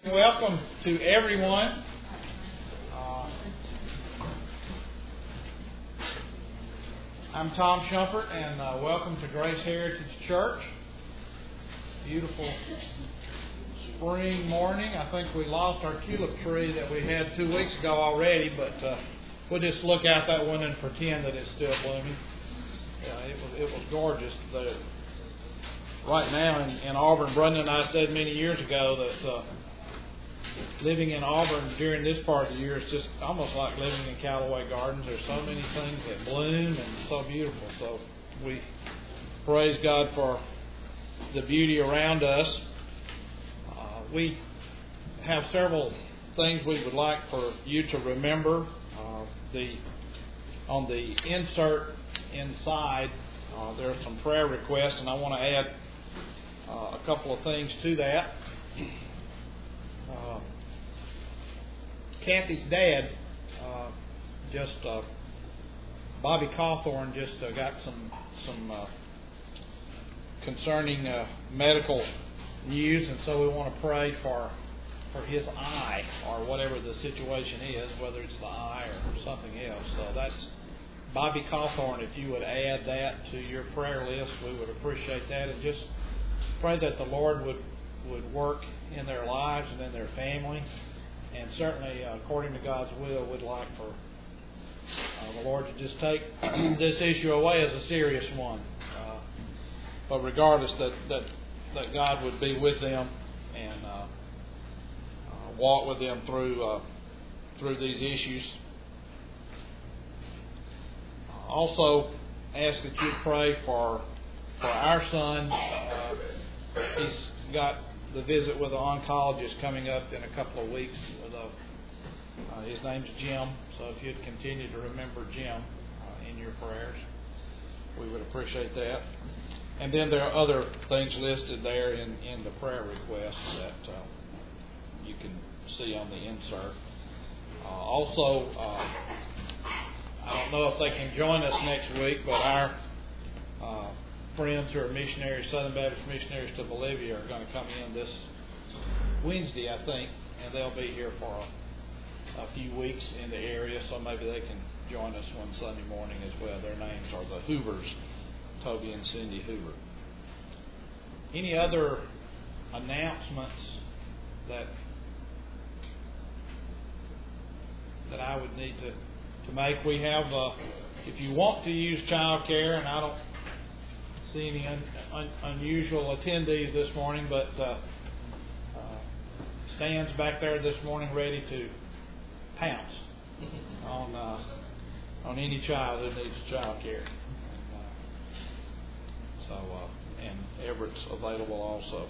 Welcome to everyone. I'm Tom Shumpert, and welcome to Grace Heritage Church. Beautiful spring morning. I think we lost our tulip tree that we had 2 weeks ago already, but we'll just look out that window and pretend that it's still blooming. It was gorgeous. Right now in Auburn, Brenda and I said many years ago that living in Auburn during this part of the year is just almost like living in Callaway Gardens. There's so many things that bloom and so beautiful. So we praise God for the beauty around us. We have several things we would like for you to remember. On the insert inside, there are some prayer requests, and I want to add a couple of things to that. Kathy's dad, Bobby Cawthorn, just got some concerning medical news, and so we want to pray for his eye or whatever the situation is, whether it's the eye or something else. So that's Bobby Cawthorn. If you would add that to your prayer list, we would appreciate that, and just pray that the Lord would work in their lives and in their family. And certainly, according to God's will, we'd like for the Lord to just take this issue away as a serious one. But regardless, that God would be with them and walk with them through these issues. Also, ask that you pray for our son. He's got the visit with the oncologist coming up in a couple of weeks. His name's Jim, so if you'd continue to remember Jim in your prayers, we would appreciate that. And then there are other things listed there in the prayer requests that you can see on the insert. Also, I don't know if they can join us next week, but our friends who are missionaries, Southern Baptist missionaries to Bolivia, are going to come in this Wednesday, I think, and they'll be here for a few weeks in the area, so maybe they can join us one Sunday morning as well. Their names are the Hoovers, Toby and Cindy Hoover. Any other announcements that I would need to make? We have, if you want to use child care, and I don't see any unusual attendees this morning, but Stan's back there this morning ready to pounce on any child who needs child care. And Everett's available also.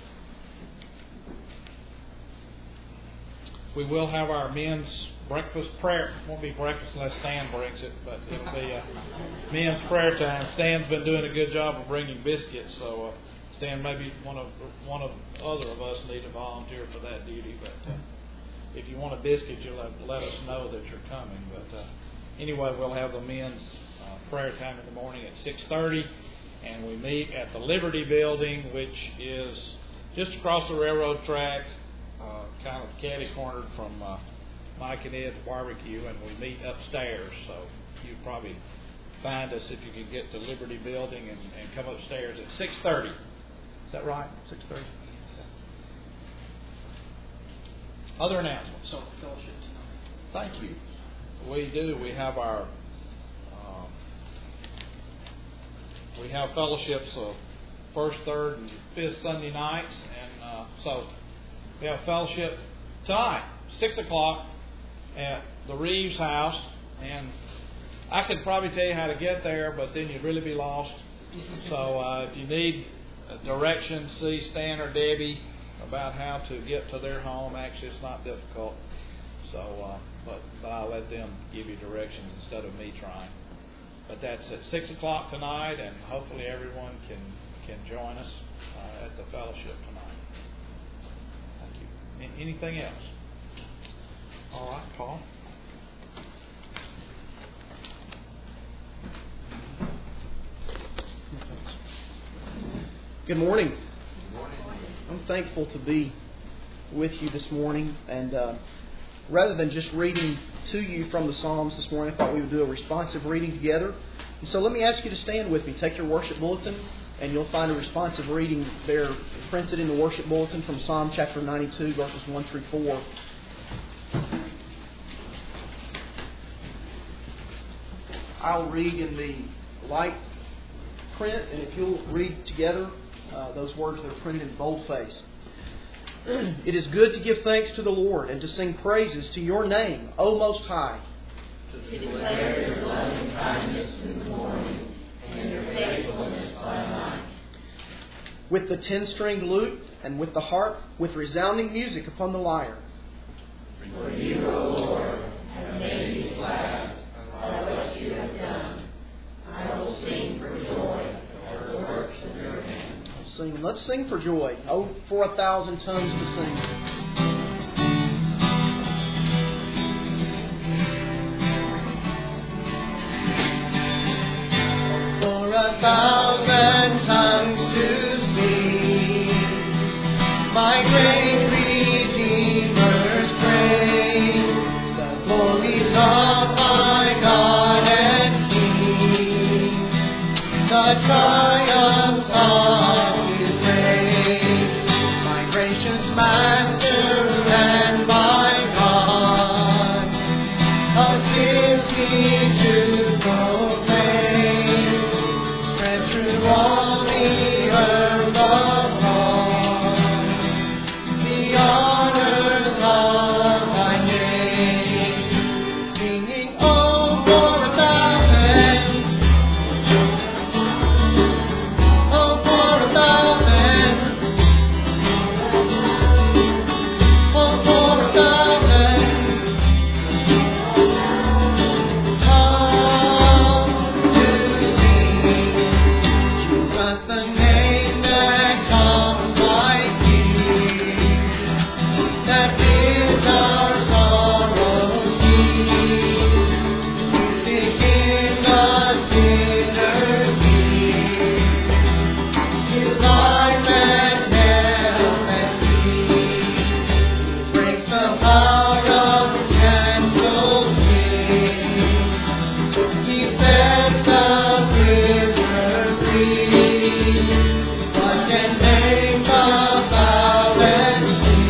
We will have our men's breakfast prayer. It won't be breakfast unless Stan brings it, but it'll be a men's prayer time. Stan's been doing a good job of bringing biscuits, so Stan, maybe one of other of us need to volunteer for that duty. But if you want a biscuit, you'll have to let us know that you're coming. But anyway, we'll have the men's prayer time in the morning at 6:30, and we meet at the Liberty Building, which is just across the railroad tracks, kind of catty-cornered from Mike and Ed's barbecue, and we meet upstairs. So you probably find us if you can get to Liberty Building and come upstairs at 6:30. Is that right? 6:30. Other announcements. So fellowship tonight. Thank you. We do. We have our fellowships first, third, and fifth Sunday nights, and so we have fellowship tonight, 6 o'clock at the Reeves house. And I could probably tell you how to get there, but then you'd really be lost. So if you need directions, see Stan or Debbie about how to get to their home. Actually, it's not difficult. So, but I'll let them give you directions instead of me trying. But that's at 6 o'clock tonight, and hopefully everyone can join us at the fellowship tonight. Thank you. Anything else? All right, Paul. Good morning. I'm thankful to be with you this morning. And rather than just reading to you from the Psalms this morning, I thought we would do a responsive reading together. And so let me ask you to stand with me. Take your worship bulletin, and you'll find a responsive reading there printed in the worship bulletin from Psalm chapter 92, verses 1 through 4. I'll read in the light print, and if you'll read together those words that are printed in boldface. It is good to give thanks to the Lord and to sing praises to your name, O Most High. To declare your loving kindness in the morning and your faithfulness by night. With the 10-stringed lute and with the harp, with resounding music upon the lyre. For you, O Lord, have made me glad by what you have done. I will sing for joy at the works of your hands. Let's sing for joy. Oh, for 1,000 tongues to sing. For 1,000 tongues to sing, my great Redeemer's praise, the glories of my God and King, the triumphs of His reign, my gracious Master and my God, assist me to proclaim, spread through all the earth abroad, the honors of thy name, singing, oh, for 1,000, oh, for 1,000, oh, for 1,000, come to sing, Jesus the name that comes by peace, that is our sorrow's cease. Music in the sinner's ear, His life and health and peace. He breaks the power of canceled sin. He sets the prisoner free. His blood can make the foul and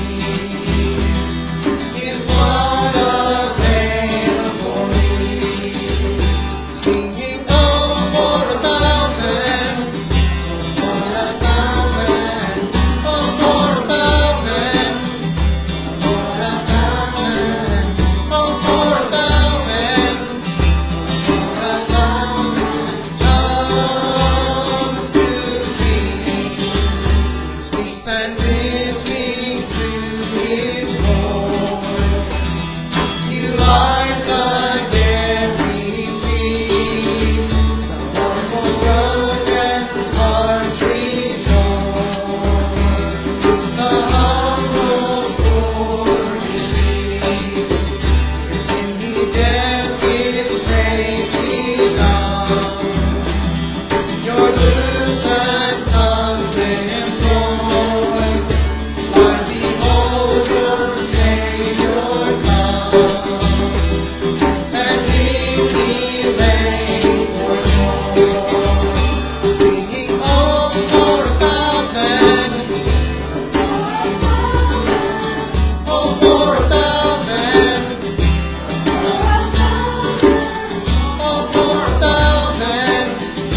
clean. His blood availeth for me. Singing, oh, for 1,000, for 1,000, oh, for 1,000, for 1,000, oh, for 1,000, for 1,000 tongues to sing. He speaks and listening to His voice. You light the dead receive, the mournful rose and hearts rejoice, the humble poor receive. In the death His grace is done, your loosened tongues employ, why behold your Savior come, and deeply vain for joy, singing, oh, for 1,000, oh, for 1,000, oh, for 1,000,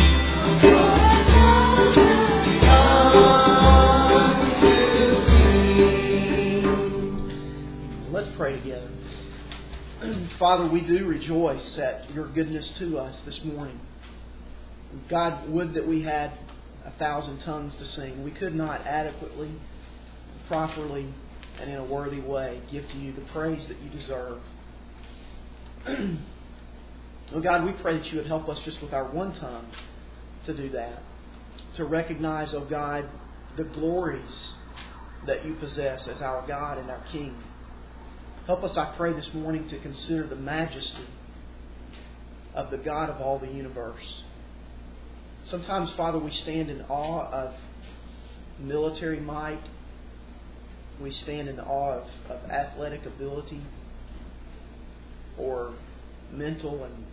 come to sing. Let's pray together. Father, we do rejoice at your goodness to us this morning. God, would that we had 1,000 tongues to sing. We could not adequately, properly, and in a worthy way give to you the praise that you deserve. Oh God, we pray that you would help us just with our one tongue to do that. To recognize, oh God, the glories that you possess as our God and our King. Help us, I pray, this morning to consider the majesty of the God of all the universe. Sometimes, Father, we stand in awe of military might. We stand in awe of athletic ability or mental and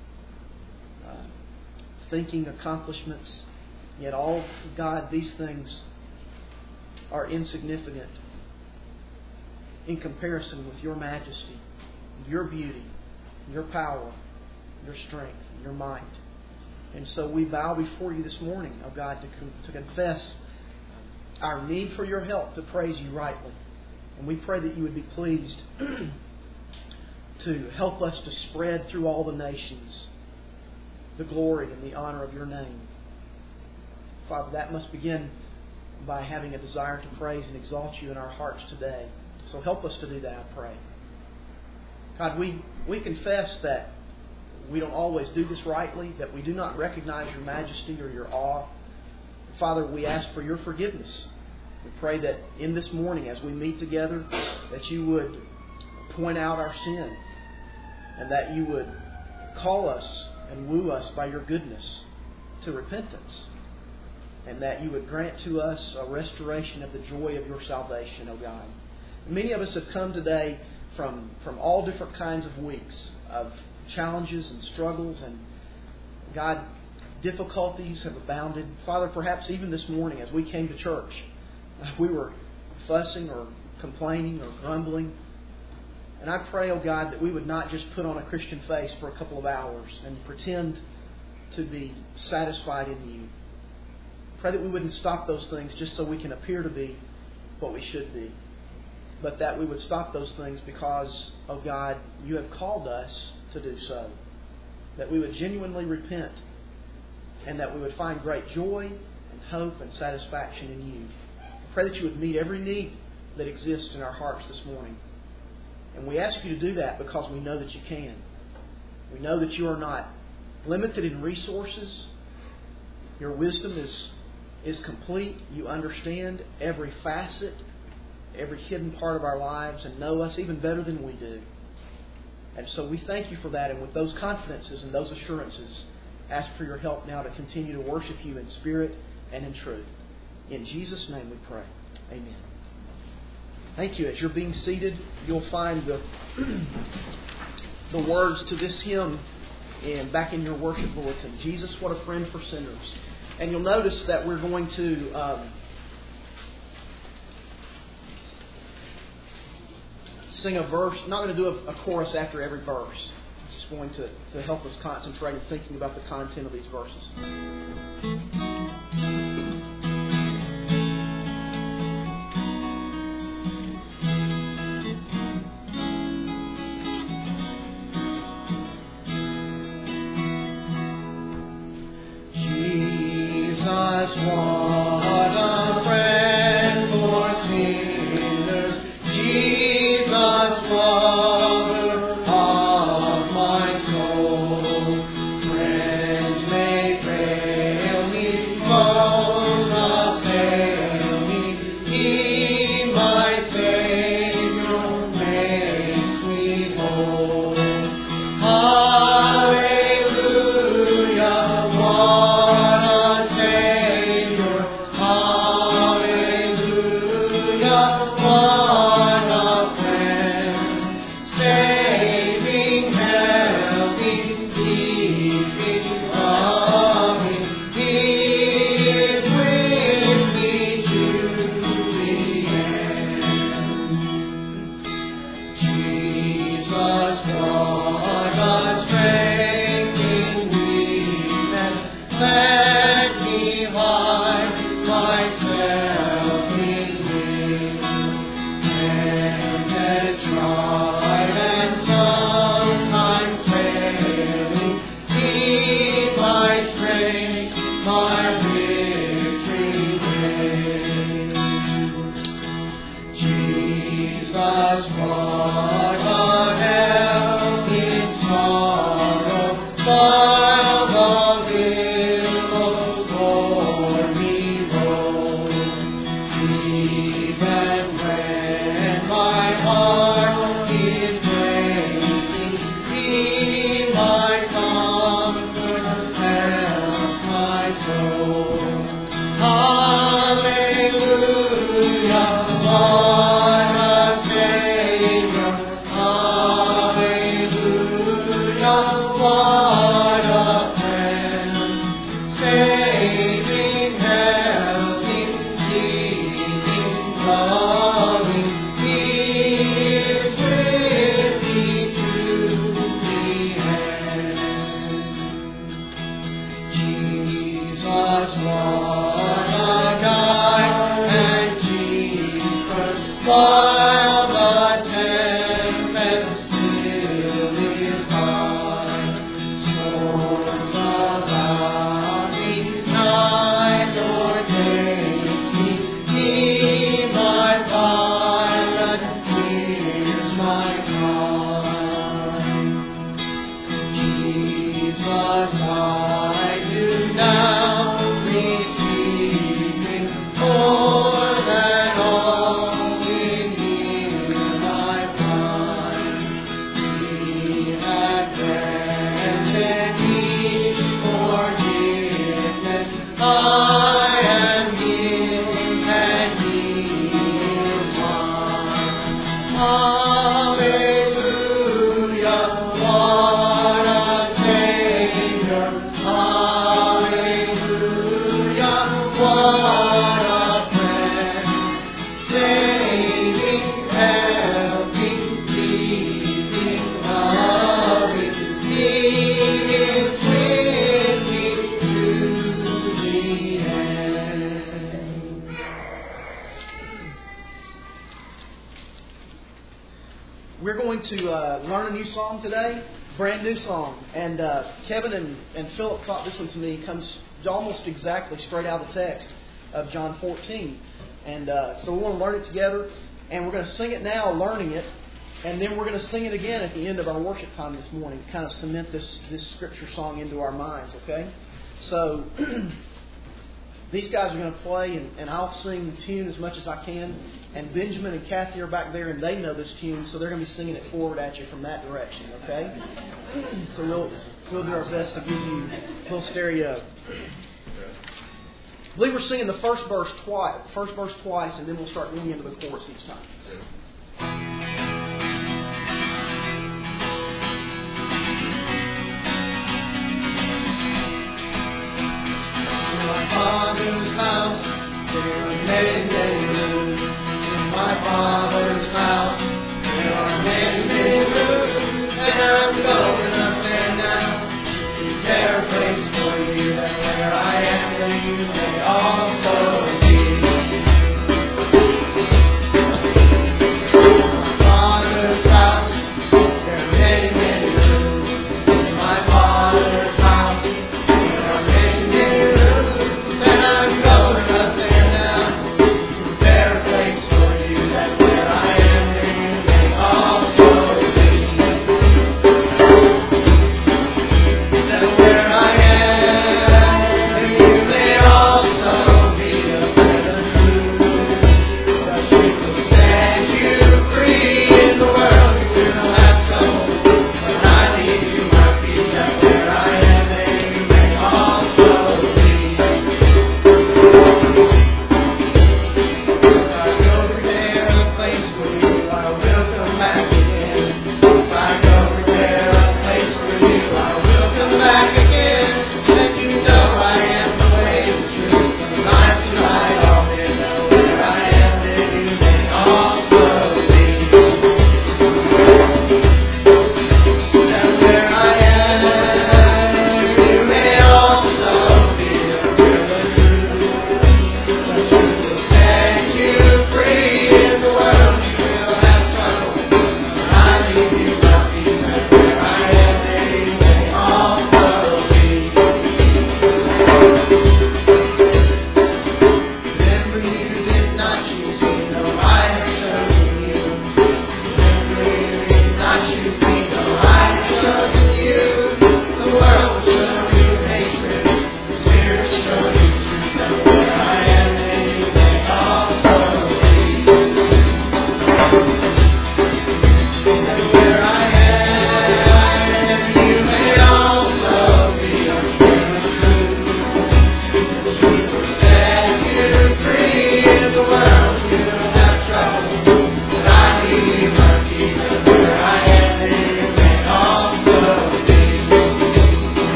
thinking accomplishments. Yet all, God, these things are insignificant in comparison with your majesty, your beauty, your power, your strength, your might. And so we bow before you this morning, oh God, to confess our need for your help to praise you rightly. And we pray that you would be pleased to help us to spread through all the nations the glory and the honor of your name. Father, that must begin by having a desire to praise and exalt you in our hearts today. So help us to do that, I pray. God, we confess that we don't always do this rightly, that we do not recognize your majesty or your awe. Father, we ask for your forgiveness. We pray that in this morning as we meet together, that you would point out our sin and that you would call us and woo us by your goodness to repentance, and that you would grant to us a restoration of the joy of your salvation, O God. Many of us have come today from all different kinds of weeks of challenges and struggles, and God, difficulties have abounded. Father, perhaps even this morning as we came to church, we were fussing or complaining or grumbling. And I pray, oh God, that we would not just put on a Christian face for a couple of hours and pretend to be satisfied in you. Pray that we wouldn't stop those things just so we can appear to be what we should be, but that we would stop those things because, oh God, you have called us to do so. That we would genuinely repent and that we would find great joy and hope and satisfaction in you. I pray that you would meet every need that exists in our hearts this morning. And we ask you to do that because we know that you can. We know that you are not limited in resources. Your wisdom is complete. You understand every facet, every hidden part of our lives, and know us even better than we do. And so we thank you for that. And with those confidences and those assurances, ask for your help now to continue to worship you in spirit and in truth. In Jesus' name we pray. Amen. Thank you. As you're being seated, you'll find the words to this hymn back in your worship bulletin. Jesus, what a friend for sinners. And you'll notice that we're going to sing a verse. I'm not going to do a chorus after every verse. It's just going to help us concentrate in thinking about the content of these verses. Hallelujah, Lord. Learn a new song today, brand new song. And Kevin and Philip taught this one to me. It comes almost exactly straight out of the text of John 14. And so we want to learn it together. And we're going to sing it now, learning it. And then we're going to sing it again at the end of our worship time this morning, kind of cement this scripture song into our minds, okay? So these guys are going to play, and I'll sing the tune as much as I can. And Benjamin and Kathy are back there, and they know this tune, so they're going to be singing it forward at you from that direction, okay? So we'll do our best to give you a little stereo. I believe we're singing the first verse twice, and then we'll start going into the chorus each time. In my Father's house, there are many, many rooms. In my Father's house, there are many, many rooms. And I'm going up there now to prepare a place for you, that where I am, there you may also be.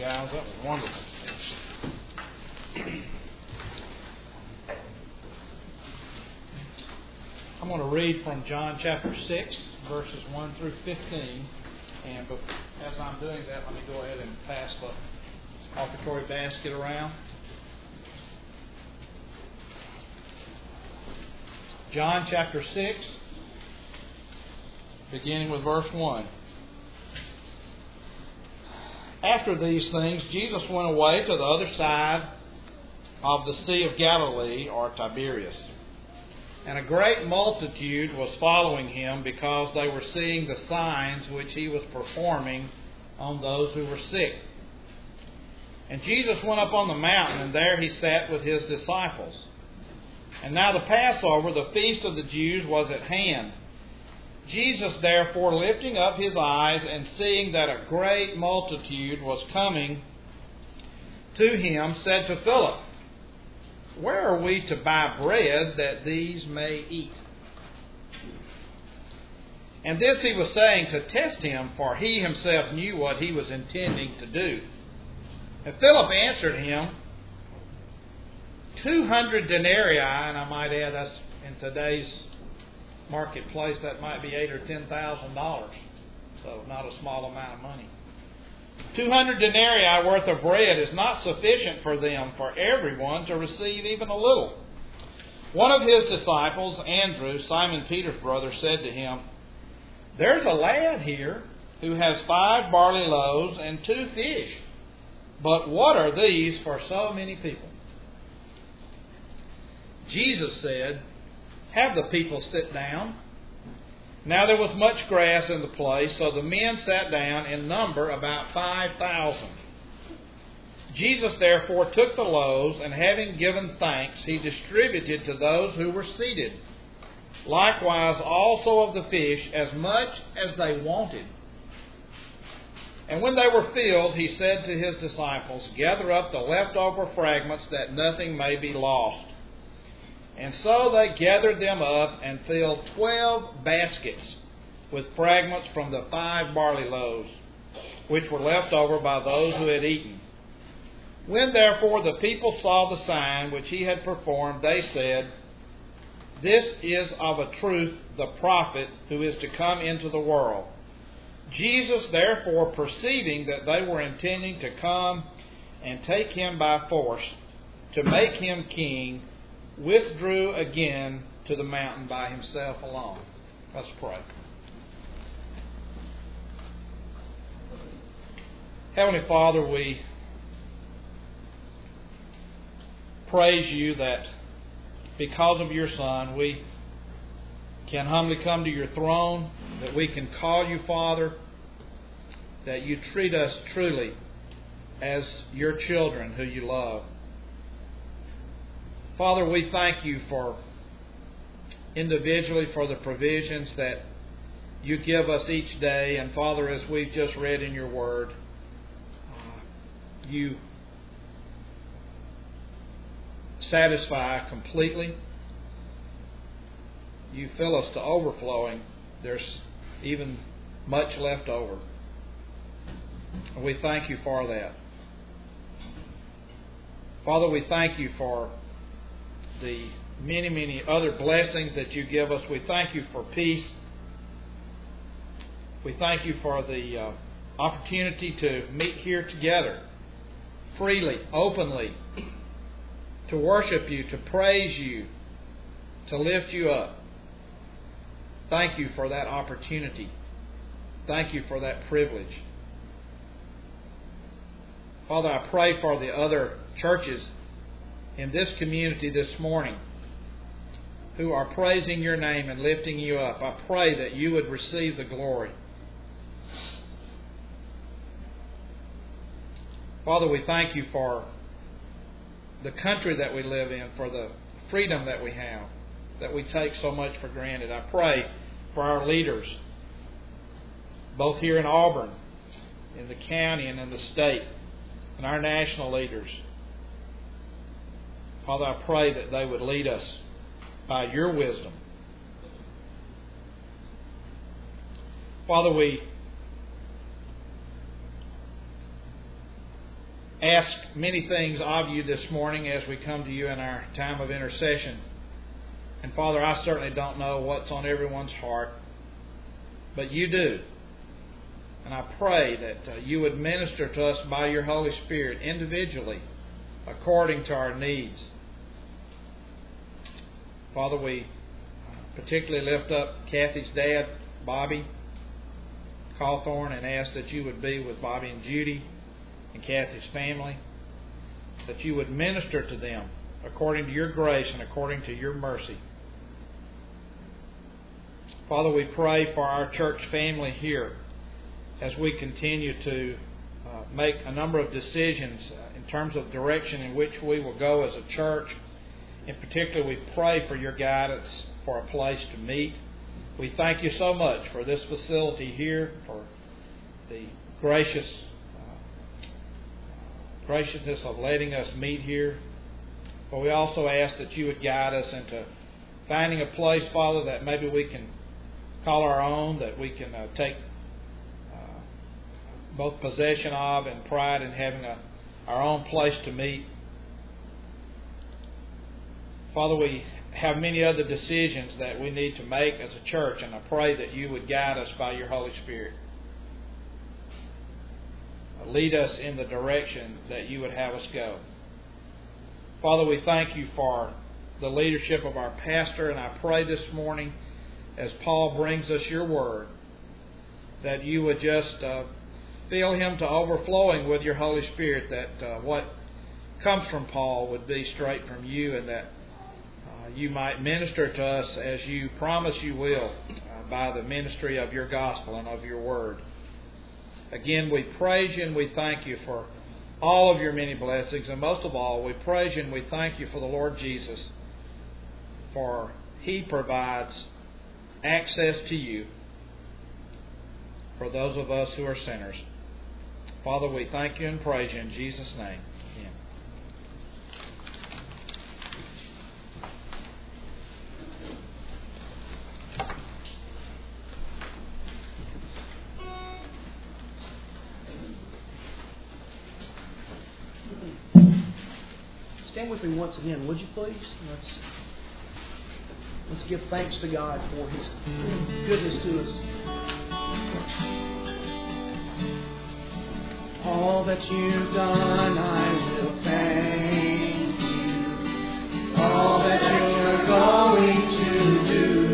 guys. That was wonderful. I'm going to read from John chapter 6, verses 1 through 15. And as I'm doing that, let me go ahead and pass the offertory basket around. John chapter 6, beginning with verse 1. After these things, Jesus went away to the other side of the Sea of Galilee, or Tiberias. And a great multitude was following him because they were seeing the signs which he was performing on those who were sick. And Jesus went up on the mountain, and there he sat with his disciples. And now the Passover, the feast of the Jews, was at hand. Jesus, therefore, lifting up his eyes and seeing that a great multitude was coming to him, said to Philip, "Where are we to buy bread that these may eat?" And this he was saying to test him, for he himself knew what he was intending to do. And Philip answered him, 200 denarii, and I might add, that's in today's marketplace, that might be $8,000 or $10,000. So not a small amount of money. 200 denarii worth of bread is not sufficient for them, for everyone to receive even a little. One of his disciples, Andrew, Simon Peter's brother, said to him, "There's a lad here who has 5 barley loaves and 2 fish. But what are these for so many people?" Jesus said, "Have the people sit down." Now there was much grass in the place, so the men sat down in number about 5,000. Jesus therefore took the loaves, and having given thanks, he distributed to those who were seated. Likewise also of the fish, as much as they wanted. And when they were filled, he said to his disciples, "Gather up the leftover fragments, that nothing may be lost." And so they gathered them up and filled 12 baskets with fragments from the 5 barley loaves, which were left over by those who had eaten. When therefore the people saw the sign which he had performed, they said, "This is of a truth the prophet who is to come into the world." Jesus therefore, perceiving that they were intending to come and take him by force, to make him king, withdrew again to the mountain by himself alone. Let's pray. Heavenly Father, we praise you that because of your Son, we can humbly come to your throne, that we can call you Father, that you treat us truly as your children who you love. Father, we thank you for individually for the provisions that you give us each day. And Father, as we've just read in your word, you satisfy completely. You fill us to overflowing. There's even much left over. And we thank you for that. Father, we thank you for the many, many other blessings that you give us. We thank you for peace. We thank you for the opportunity to meet here together freely, openly, to worship you, to praise you, to lift you up. Thank you for that opportunity. Thank you for that privilege. Father, I pray for the other churches in this community this morning who are praising your name and lifting you up. I pray that you would receive the glory. Father, we thank you for the country that we live in, for the freedom that we have, that we take so much for granted. I pray for our leaders, both here in Auburn, in the county and in the state, and our national leaders. Father, I pray that they would lead us by your wisdom. Father, we ask many things of you this morning as we come to you in our time of intercession. And Father, I certainly don't know what's on everyone's heart, but you do. And I pray that you would minister to us by your Holy Spirit individually, according to our needs. Father, we particularly lift up Kathy's dad, Bobby Cawthorn, and ask that you would be with Bobby and Judy and Kathy's family, that you would minister to them according to your grace and according to your mercy. Father, we pray for our church family here as we continue to make a number of decisions in terms of direction in which we will go as a church. In particular, we pray for your guidance for a place to meet. We thank you so much for this facility here, for the graciousness of letting us meet here. But we also ask that you would guide us into finding a place, Father, that maybe we can call our own, that we can take both possession of and pride in having our own place to meet. Father, we have many other decisions that we need to make as a church, and I pray that you would guide us by your Holy Spirit. Lead us in the direction that you would have us go. Father, we thank you for the leadership of our pastor, and I pray this morning, as Paul brings us your word, that you would just fill him to overflowing with your Holy Spirit, that what comes from Paul would be straight from you, and that you might minister to us as you promise you will by the ministry of your gospel and of your word. Again, we praise you and we thank you for all of your many blessings, and most of all, we praise you and we thank you for the Lord Jesus, for he provides access to you for those of us who are sinners. Father, we thank you and praise you in Jesus' name. Amen. Stand with me once again, would you please? Let's give thanks to God for his goodness to us. All that you've done, I will thank you. All that you're going to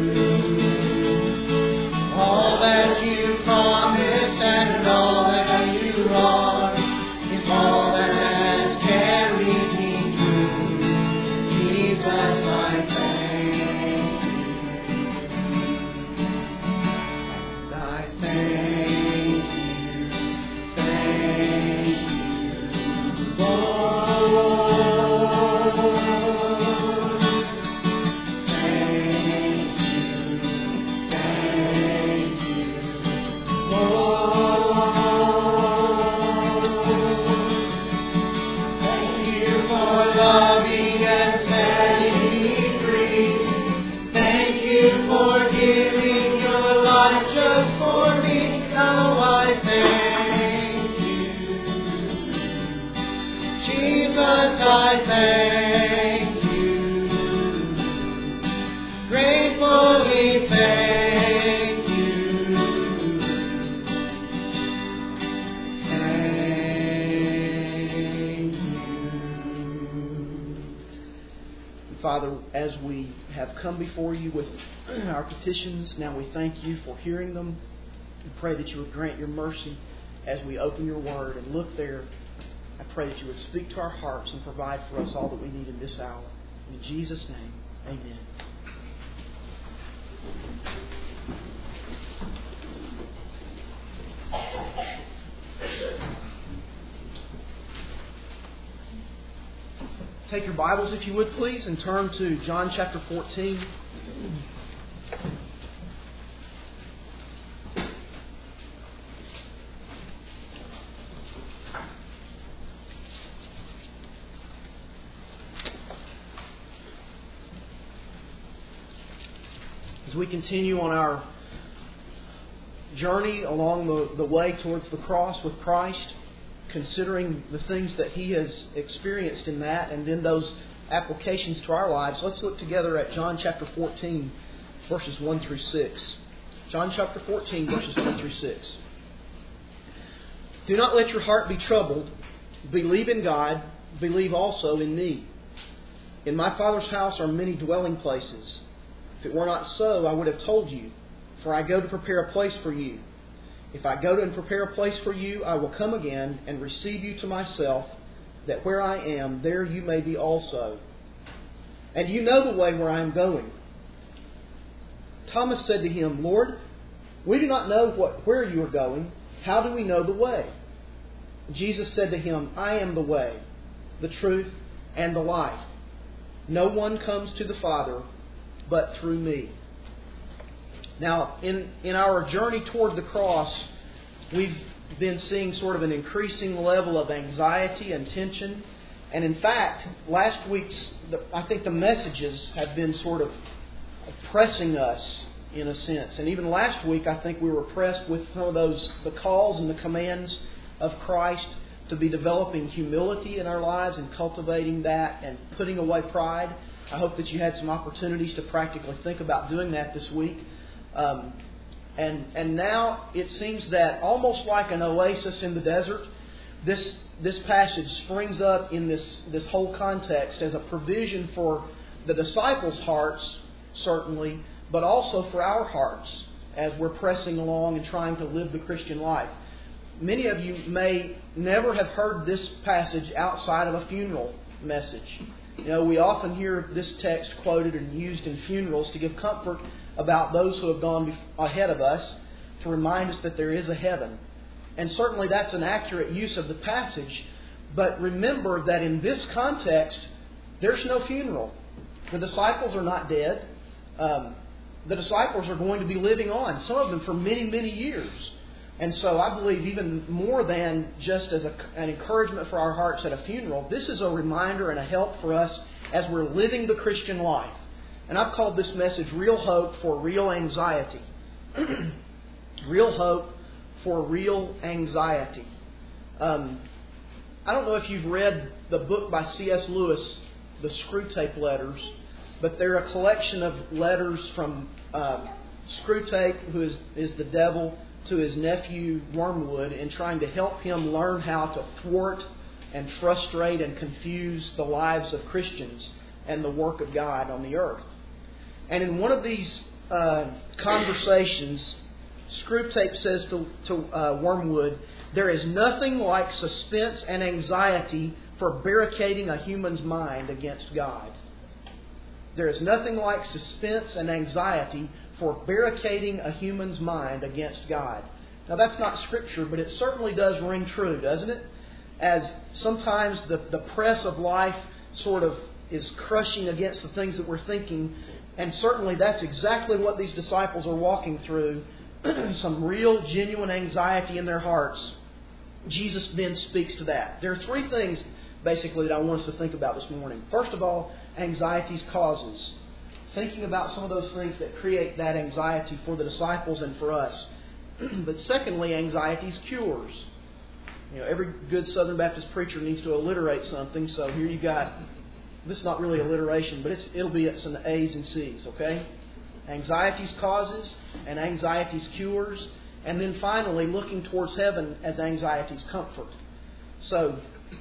do, all that you promised, and all that you are, is all that has carried me through. Jesus, I thank you. I thank you. Thank you, Lord. Thank you. Thank you, Lord. Thank you for loving and setting me free. Thank you for giving your life just for me. Now I thank you. Jesus, I thank you. Gratefully thank you. Thank you. Father, as we have come before you with our petitions, now we thank you for hearing them. We pray that you would grant your mercy as we open your word and look there. I pray that you would speak to our hearts and provide for us all that we need in this hour. In Jesus' name, amen. Take your Bibles, if you would, please, and turn to John chapter 14. As we continue on our journey along the way towards the cross with Christ, considering the things that he has experienced in that and then those applications to our lives, let's look together at John chapter 14, verses 1 through 6. John chapter 14, verses 1 through 6. Do not let your heart be troubled. Believe in God. Believe also in me. In my Father's house are many dwelling places. If it were not so, I would have told you, for I go to prepare a place for you. If I go to and prepare a place for you, I will come again and receive you to myself, that where I am, there you may be also. And you know the way where I am going. Thomas said to him, Lord, we do not know where you are going. How do we know the way? Jesus said to him, I am the way, the truth, and the life. No one comes to the Father but through me. Now, in our journey toward the cross, we've been seeing sort of an increasing level of anxiety and tension. And in fact, last week's, I think the messages have been sort of pressing us in a sense. And even last week, I think we were pressed with some of the calls and the commands of Christ to be developing humility in our lives and cultivating that and putting away pride. I hope that you had some opportunities to practically think about doing that this week. And now it seems that almost like an oasis in the desert, this passage springs up in this whole context as a provision for the disciples' hearts, certainly, but also for our hearts as we're pressing along and trying to live the Christian life. Many of you may never have heard this passage outside of a funeral message. You know, we often hear this text quoted and used in funerals to give comfort about those who have gone ahead of us, to remind us that there is a heaven. And certainly that's an accurate use of the passage. But remember that in this context, there's no funeral. The disciples are not dead. The disciples are going to be living on, some of them for many, many years. And so I believe even more than just as an encouragement for our hearts at a funeral, this is a reminder and a help for us as we're living the Christian life. And I've called this message Real Hope for Real Anxiety. Real Hope for Real Anxiety. I don't know if you've read the book by C.S. Lewis, The Screwtape Letters, but they're a collection of letters from Screwtape, who is the devil, to his nephew Wormwood in trying to help him learn how to thwart and frustrate and confuse the lives of Christians and the work of God on the earth. And in one of these conversations, Screwtape says to Wormwood, there is nothing like suspense and anxiety for barricading a human's mind against God. There is nothing like suspense and anxiety for barricading a human's mind against God. Now that's not Scripture, but it certainly does ring true, doesn't it? As sometimes the press of life sort of is crushing against the things that we're thinking, and certainly that's exactly what these disciples are walking through, some real, genuine anxiety in their hearts. Jesus then speaks to that. There are three things, basically, that I want us to think about this morning. First of all, anxiety's causes. Thinking about some of those things that create that anxiety for the disciples and for us. But secondly, anxiety's cures. You know, every good Southern Baptist preacher needs to alliterate something, so here you got, this is not really alliteration, but it'll be some A's and C's, okay? Anxiety's causes and anxiety's cures. And then finally, looking towards heaven as anxiety's comfort. So,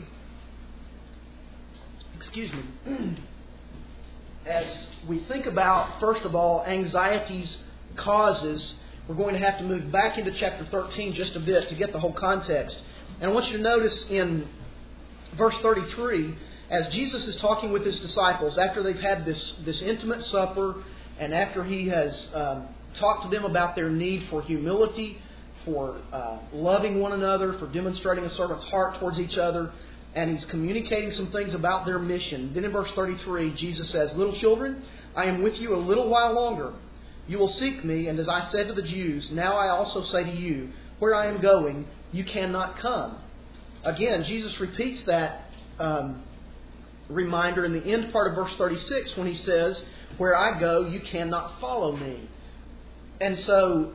excuse me. As we think about, first of all, anxiety's causes, we're going to have to move back into chapter 13 just a bit to get the whole context. And I want you to notice in verse 33, as Jesus is talking with his disciples, after they've had this intimate supper, and after he has talked to them about their need for humility, for loving one another, for demonstrating a servant's heart towards each other, and he's communicating some things about their mission. Then in verse 33, Jesus says, little children, I am with you a little while longer. You will seek me, and as I said to the Jews, now I also say to you, where I am going, you cannot come. Again, Jesus repeats that reminder in the end part of verse 36 when he says, where I go, you cannot follow me. And so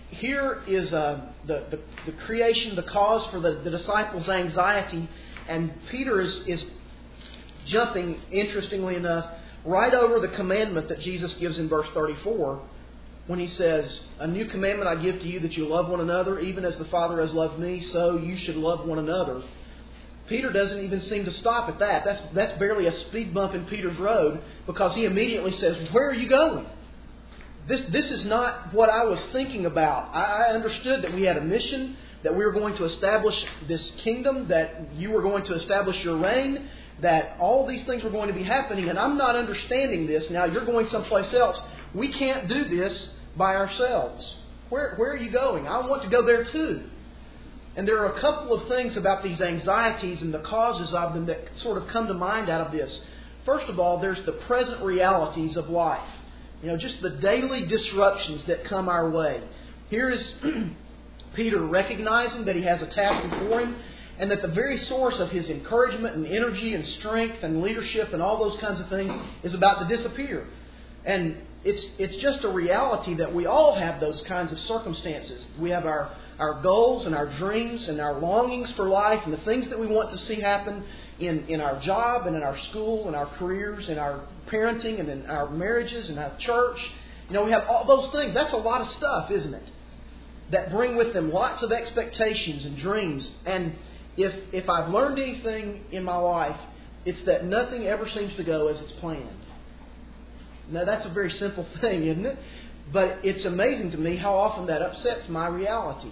here is the creation, the cause for the disciples' anxiety, and Peter is jumping, interestingly enough, right over the commandment that Jesus gives in verse 34 when He says, "A new commandment I give to you, that you love one another, even as the Father has loved me, so you should love one another." Peter doesn't even seem to stop at that. That's barely a speed bump in Peter's road, because he immediately says, "Where are you going? This is not what I was thinking about. I understood that we had a mission, that we were going to establish this kingdom, that you were going to establish your reign, that all these things were going to be happening, and I'm not understanding this. Now you're going someplace else. We can't do this by ourselves. Where are you going? I want to go there too." And there are a couple of things about these anxieties and the causes of them that sort of come to mind out of this. First of all, there's the present realities of life. Just the daily disruptions that come our way. Here is Peter recognizing that he has a task before him, and that the very source of his encouragement and energy and strength and leadership and all those kinds of things is about to disappear. And it's just a reality that we all have those kinds of circumstances. We have our goals and our dreams and our longings for life and the things that we want to see happen in our job and in our school and our careers and our parenting and in our marriages and our church. We have all those things. That's a lot of stuff, isn't it? That bring with them lots of expectations and dreams. And if I've learned anything in my life, it's that nothing ever seems to go as it's planned. Now, that's a very simple thing, isn't it? But it's amazing to me how often that upsets my reality.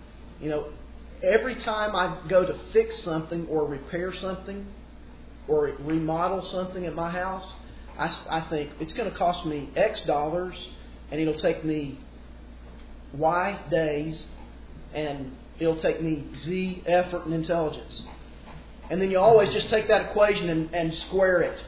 Every time I go to fix something or repair something or remodel something at my house, I think it's going to cost me X dollars and it'll take me Y days and it'll take me Z effort and intelligence. And then you always just take that equation and square it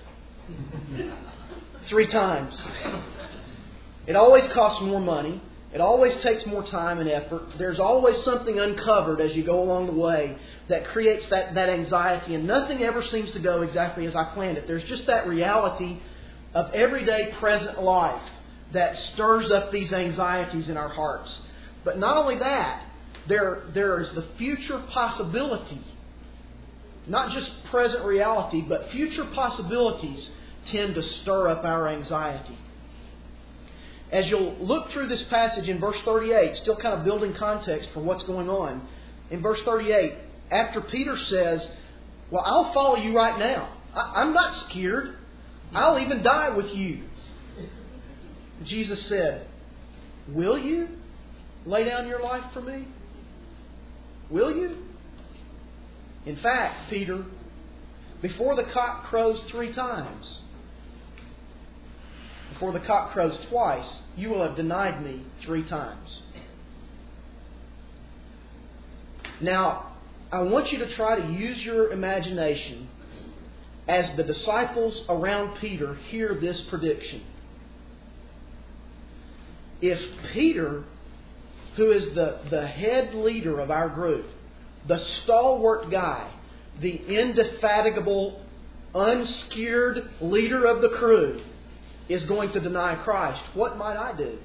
3 times. It always costs more money. It always takes more time and effort. There's always something uncovered as you go along the way that creates that anxiety, and nothing ever seems to go exactly as I planned it. There's just that reality of everyday present life that stirs up these anxieties in our hearts. But not only that, there is the future possibility. Not just present reality, but future possibilities tend to stir up our anxiety. As you'll look through this passage in verse 38, still kind of building context for what's going on. In verse 38, after Peter says, "Well, I'll follow you right now. I'm not scared. I'll even die with you." Jesus said, "Will you lay down your life for me? Will you?" In fact, Peter, before the cock crows 3 times, before the cock crows twice, you will have denied me 3 times. Now, I want you to try to use your imagination as the disciples around Peter hear this prediction. If Peter, who is the head leader of our group, the stalwart guy, the indefatigable, unscared leader of the crew, is going to deny Christ, what might I do?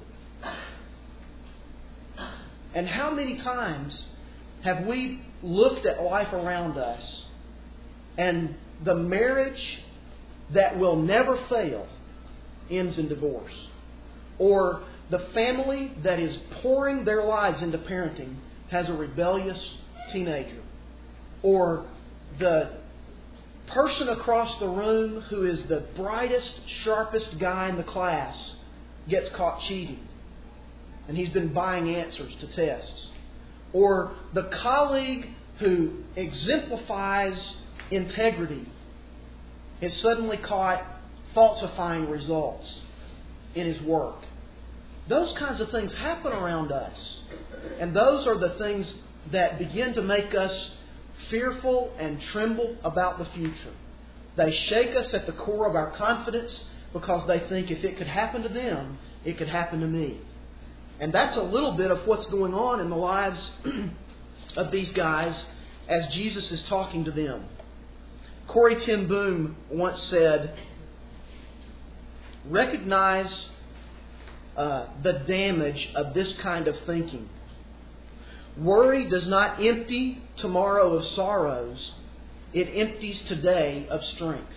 And how many times have we looked at life around us and the marriage that will never fail ends in divorce? Or the family that is pouring their lives into parenting has a rebellious teenager? Or the person across the room who is the brightest, sharpest guy in the class gets caught cheating and he's been buying answers to tests. Or the colleague who exemplifies integrity is suddenly caught falsifying results in his work. Those kinds of things happen around us. And those are the things that begin to make us fearful and tremble about the future. They shake us at the core of our confidence because they think if it could happen to them, it could happen to me. And that's a little bit of what's going on in the lives of these guys as Jesus is talking to them. Corrie ten Boom once said, "Recognize the damage of this kind of thinking. Worry does not empty tomorrow of sorrows. It empties today of strength.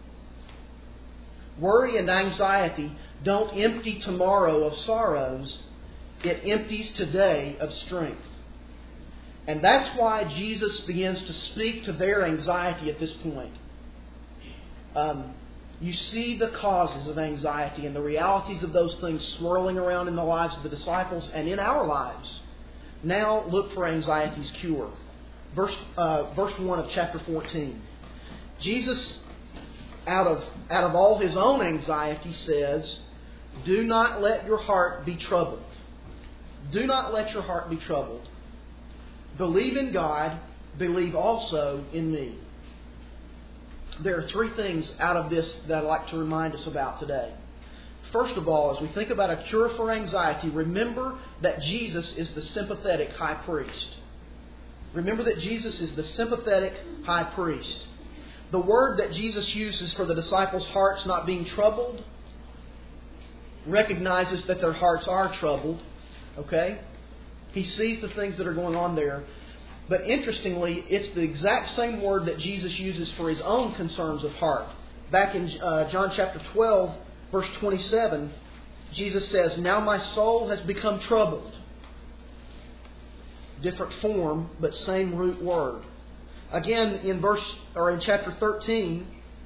Worry and anxiety don't empty tomorrow of sorrows. It empties today of strength. And that's why Jesus begins to speak to their anxiety at this point. You see the causes of anxiety and the realities of those things swirling around in the lives of the disciples and in our lives. Now look for anxiety's cure. Verse 1 of chapter 14. Jesus, out of all His own anxiety, says, "Do not let your heart be troubled." Do not let your heart be troubled. Believe in God, believe also in me. There are three things out of this that I'd like to remind us about today. First of all, as we think about a cure for anxiety, remember that Jesus is the sympathetic high priest. Remember that Jesus is the sympathetic high priest. The word that Jesus uses for the disciples' hearts not being troubled recognizes that their hearts are troubled. Okay? He sees the things that are going on there. But interestingly, it's the exact same word that Jesus uses for His own concerns of heart. Back in John chapter 12, verse 27, Jesus says, "Now my soul has become troubled." Different form, but same root word. Again, in chapter 13,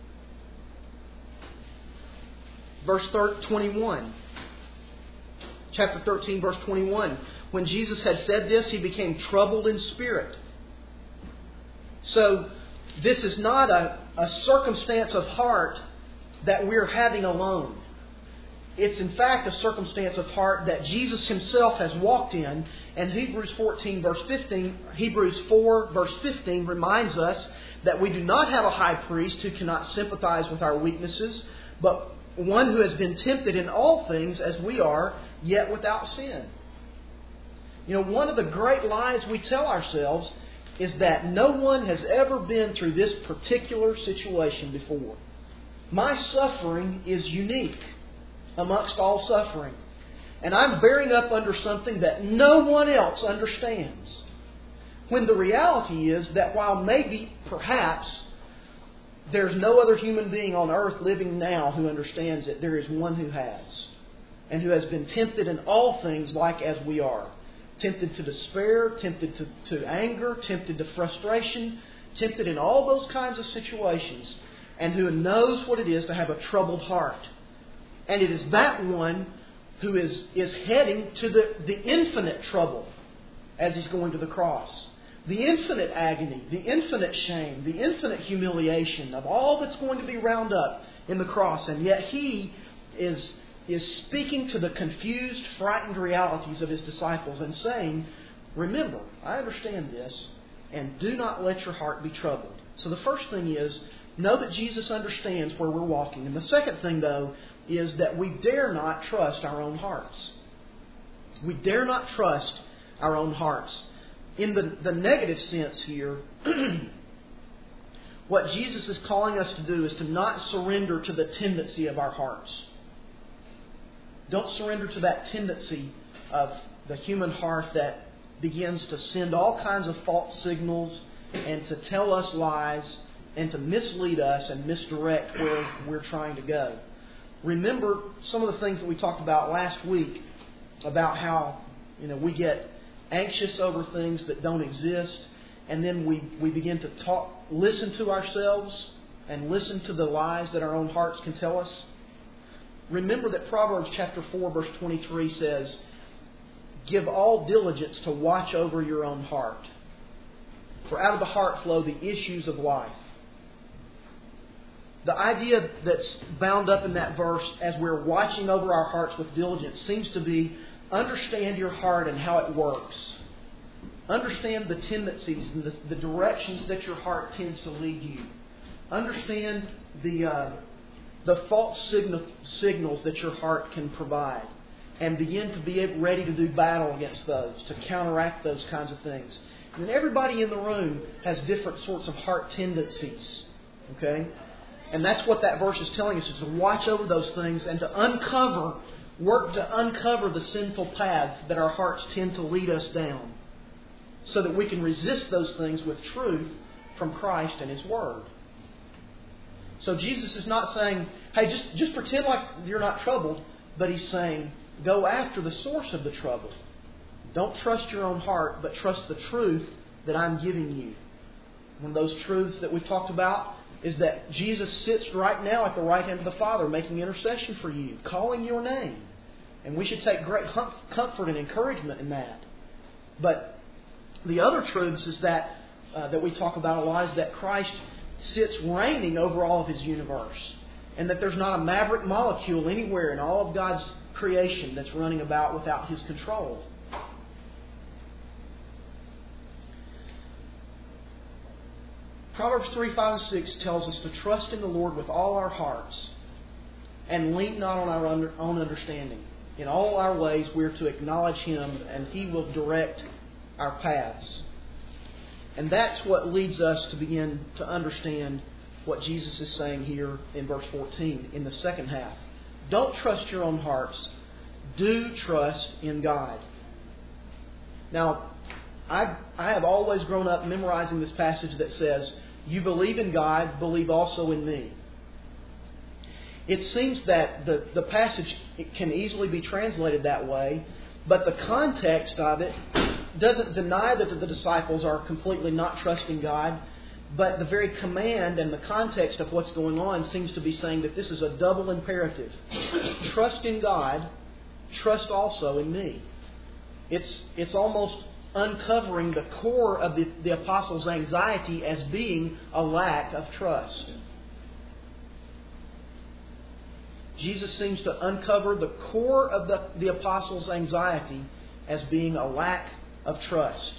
verse 21. Chapter 13, verse 21. When Jesus had said this, He became troubled in spirit. So, this is not a circumstance of heart that we're having alone. It's in fact a circumstance of heart that Jesus Himself has walked in. And Hebrews 4 verse 15 reminds us that we do not have a high priest who cannot sympathize with our weaknesses, but one who has been tempted in all things as we are, yet without sin. You know, one of the great lies we tell ourselves is that no one has ever been through this particular situation before. My suffering is unique amongst all suffering. And I'm bearing up under something that no one else understands. When the reality is that while maybe, perhaps, there's no other human being on earth living now who understands it, there is one who has. And who has been tempted in all things like as we are. Tempted to despair, tempted to anger, tempted to frustration, tempted in all those kinds of situations. And who knows what it is to have a troubled heart. And it is that one who is heading to the infinite trouble as He's going to the cross. The infinite agony, the infinite shame, the infinite humiliation of all that's going to be wound up in the cross. And yet He is speaking to the confused, frightened realities of His disciples and saying, "Remember, I understand this, and do not let your heart be troubled." So the first thing is, know that Jesus understands where we're walking. And the second thing, though, is that we dare not trust our own hearts. We dare not trust our own hearts. In the negative sense here, what Jesus is calling us to do is to not surrender to the tendency of our hearts. Don't surrender to that tendency of the human heart that begins to send all kinds of false signals and to tell us lies and to mislead us and misdirect where we're trying to go. Remember some of the things that we talked about last week about how we get anxious over things that don't exist, and then we begin to listen to ourselves and listen to the lies that our own hearts can tell us. Remember that Proverbs chapter 4 verse 23 says, "Give all diligence to watch over your own heart, for out of the heart flow the issues of life." The idea that's bound up in that verse as we're watching over our hearts with diligence seems to be, understand your heart and how it works. Understand the tendencies and the directions that your heart tends to lead you. Understand the false signals that your heart can provide. And begin to be ready to do battle against those, to counteract those kinds of things. And everybody in the room has different sorts of heart tendencies. Okay? And that's what that verse is telling us, is to watch over those things and to uncover work to uncover the sinful paths that our hearts tend to lead us down, so that we can resist those things with truth from Christ and His Word. So Jesus is not saying, hey, just pretend like you're not troubled, but He's saying, go after the source of the trouble. Don't trust your own heart, but trust the truth that I'm giving you. One of those truths that we've talked about is that Jesus sits right now at the right hand of the Father, making intercession for you, calling your name. And we should take great comfort and encouragement in that. But the other truths is that we talk about a lot is that Christ sits reigning over all of His universe. And that there's not a maverick molecule anywhere in all of God's creation that's running about without His control. Proverbs 3, 5, and 6 tells us to trust in the Lord with all our hearts and lean not on our own understanding. In all our ways we are to acknowledge Him, and He will direct our paths. And that's what leads us to begin to understand what Jesus is saying here in verse 14 in the second half. Don't trust your own hearts. Do trust in God. Now, I have always grown up memorizing this passage that says, you believe in God, believe also in me. It seems that the passage can easily be translated that way, but the context of it doesn't deny that the disciples are completely not trusting God, but the very command and the context of what's going on seems to be saying that this is a double imperative. Trust in God, trust also in me. It's almost uncovering the core of the apostles' anxiety as being a lack of trust. Jesus seems to uncover the core of the apostles' anxiety as being a lack of trust.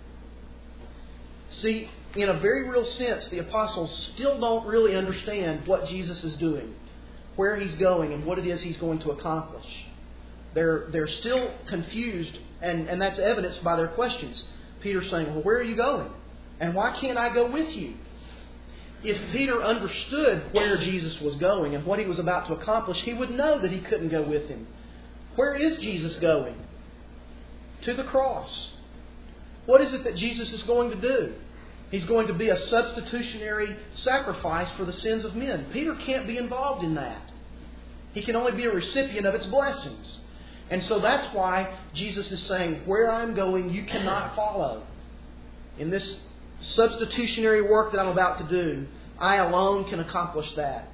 See, in a very real sense, the apostles still don't really understand what Jesus is doing, where He's going, and what it is He's going to accomplish. They're still confused, and that's evidenced by their questions. Peter's saying, well, where are you going? And why can't I go with you? If Peter understood where Jesus was going and what He was about to accomplish, he would know that he couldn't go with Him. Where is Jesus going? To the cross. What is it that Jesus is going to do? He's going to be a substitutionary sacrifice for the sins of men. Peter can't be involved in that. He can only be a recipient of its blessings. And so that's why Jesus is saying, where I'm going, you cannot follow. In this substitutionary work that I'm about to do, I alone can accomplish that.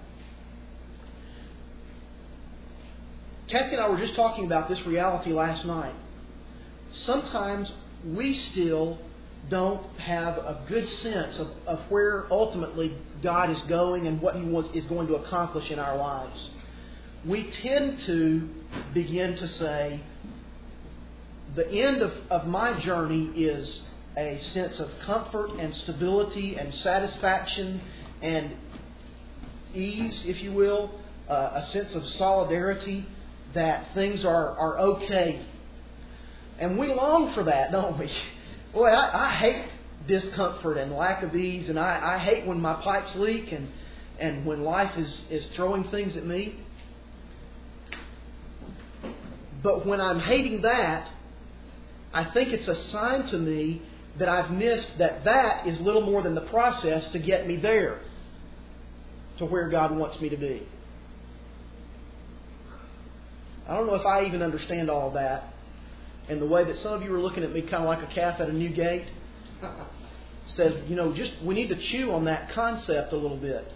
Kathy and I were just talking about this reality last night. Sometimes we still don't have a good sense of where ultimately God is going and what He is going to accomplish in our lives. We tend to begin to say, the end of my journey is a sense of comfort and stability and satisfaction and ease, if you will, a sense of solidarity, that things are okay. And we long for that, don't we? Boy, I hate discomfort and lack of ease, and I hate when my pipes leak and when life is throwing things at me. But when I'm hating that, I think it's a sign to me that I've missed that is little more than the process to get me there, to where God wants me to be. I don't know if I even understand all of that. And the way that some of you are looking at me kind of like a calf at a new gate says, we need to chew on that concept a little bit.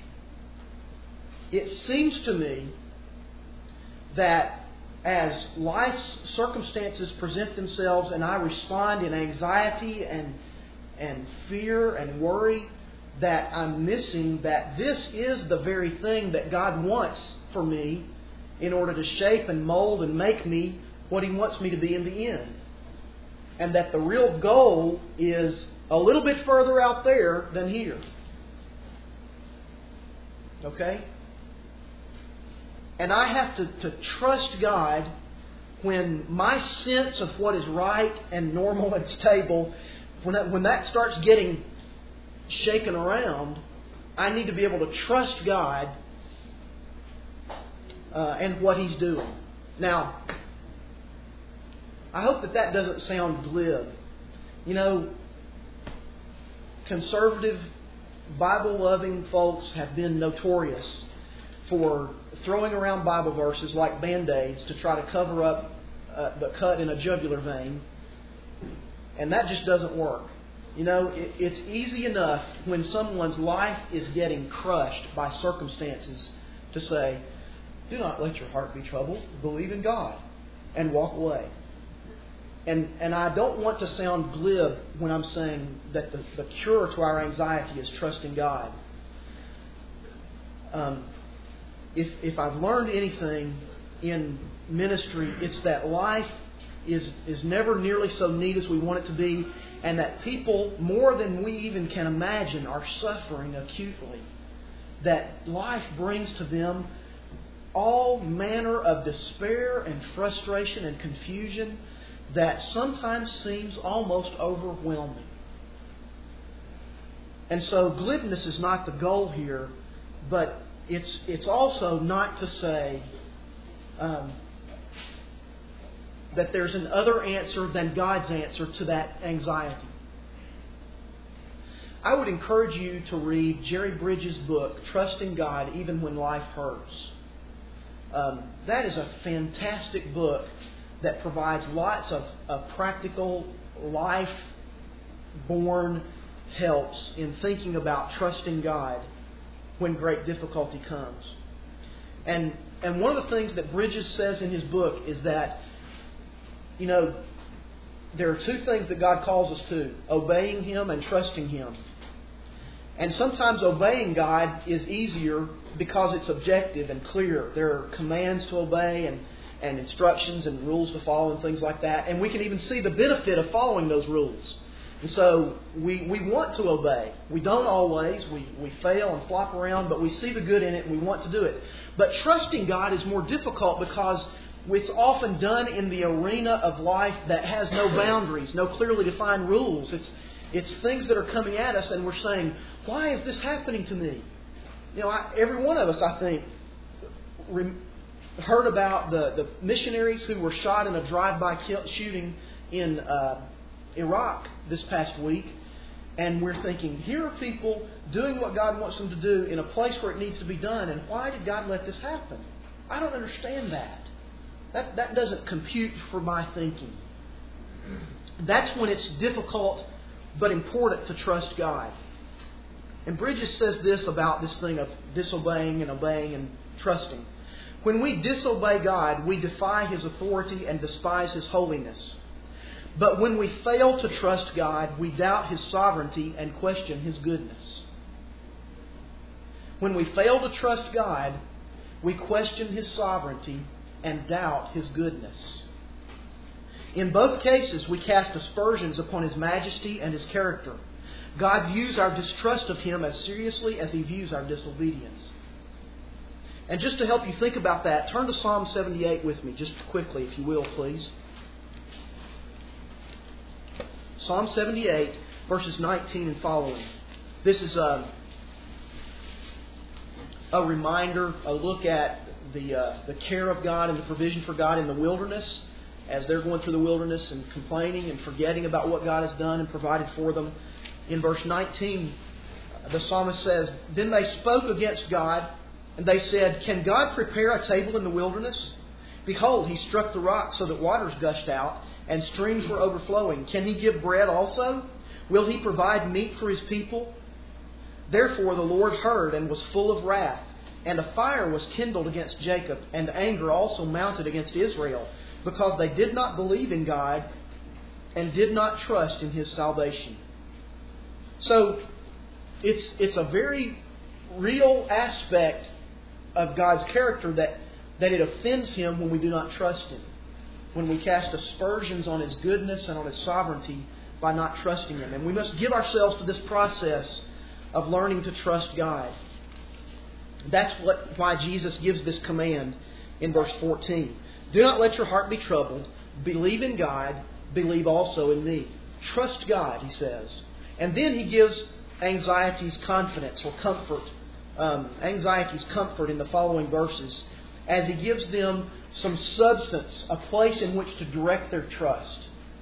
It seems to me that as life's circumstances present themselves and I respond in anxiety and fear and worry, that I'm missing that this is the very thing that God wants for me in order to shape and mold and make me what He wants me to be in the end. And that the real goal is a little bit further out there than here. Okay? And I have to trust God when my sense of what is right and normal and stable, when that starts getting shaken around, I need to be able to trust God and what He's doing. Now, I hope that doesn't sound glib. You know, conservative, Bible-loving folks have been notorious for throwing around Bible verses like Band-Aids to try to cover up the cut in a jugular vein. And that just doesn't work. You know, it's easy enough when someone's life is getting crushed by circumstances to say, do not let your heart be troubled, believe in God, and walk away. And I don't want to sound glib when I'm saying that the cure to our anxiety is trusting God. If I've learned anything in ministry, it's that life is never nearly so neat as we want it to be, and that people, more than we even can imagine, are suffering acutely. That life brings to them all manner of despair and frustration and confusion that sometimes seems almost overwhelming. And so glibness is not the goal here, but it's also not to say that there's an other answer than God's answer to that anxiety. I would encourage you to read Jerry Bridges' book, Trusting God Even When Life Hurts. That is a fantastic book that provides lots of practical, life-born helps in thinking about trusting God when great difficulty comes. And one of the things that Bridges says in his book is that, you know, there are two things that God calls us to: obeying Him and trusting Him. And sometimes obeying God is easier because it's objective and clear. There are commands to obey and instructions and rules to follow and things like that. And we can even see the benefit of following those rules. And so we want to obey. We don't always. We fail and flop around, but we see the good in it and we want to do it. But trusting God is more difficult because it's often done in the arena of life that has no boundaries, no clearly defined rules. It's things that are coming at us and we're saying, why is this happening to me? You know, every one of us, I think, heard about the missionaries who were shot in a drive-by shooting in Iraq this past week. And we're thinking, here are people doing what God wants them to do in a place where it needs to be done. And why did God let this happen? I don't understand that. That doesn't compute for my thinking. That's when it's difficult but important to trust God. And Bridges says this about this thing of disobeying and obeying and trusting. When we disobey God, we defy His authority and despise His holiness. But when we fail to trust God, we doubt His sovereignty and question His goodness. When we fail to trust God, we question His sovereignty and doubt His goodness. In both cases, we cast aspersions upon His majesty and His character. God views our distrust of Him as seriously as He views our disobedience. And just to help you think about that, turn to Psalm 78 with me, just quickly, if you will, please. Psalm 78, verses 19 and following. This is a reminder, a look at the care of God and the provision for God in the wilderness, as they're going through the wilderness and complaining and forgetting about what God has done and provided for them. In verse 19, the psalmist says, Then they spoke against God, and they said, Can God prepare a table in the wilderness? Behold, He struck the rock so that waters gushed out, and streams were overflowing. Can He give bread also? Will He provide meat for His people? Therefore the Lord heard and was full of wrath, and a fire was kindled against Jacob, and anger also mounted against Israel, because they did not believe in God and did not trust in His salvation. So it's a very real aspect of God's character that it offends Him when we do not trust Him. When we cast aspersions on His goodness and on His sovereignty by not trusting Him. And we must give ourselves to this process of learning to trust God. That's why Jesus gives this command in verse 14. Do not let your heart be troubled. Believe in God. Believe also in me. Trust God, He says. And then He gives anxiety's confidence or comfort. Anxiety's comfort in the following verses. as He gives them some substance, a place in which to direct their trust.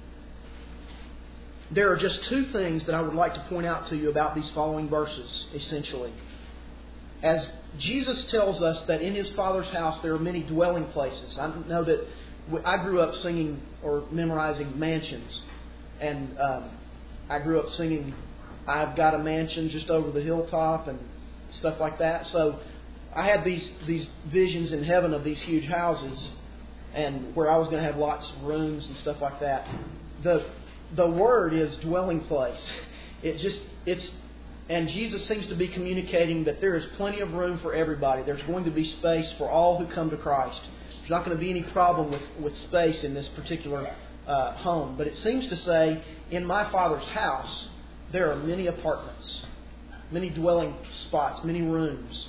There are just two things that I would like to point out to you about these following verses, essentially. As Jesus tells us that in His Father's house there are many dwelling places. I know that I grew up singing or memorizing mansions. And I grew up singing, I've got a mansion just over the hilltop and stuff like that. So I had these visions in heaven of these huge houses and where I was going to have lots of rooms and stuff like that. The word is dwelling place. And Jesus seems to be communicating that there is plenty of room for everybody. There's going to be space for all who come to Christ. There's not going to be any problem with space in this particular home. But it seems to say, in my Father's house, there are many apartments, many dwelling spots, many rooms.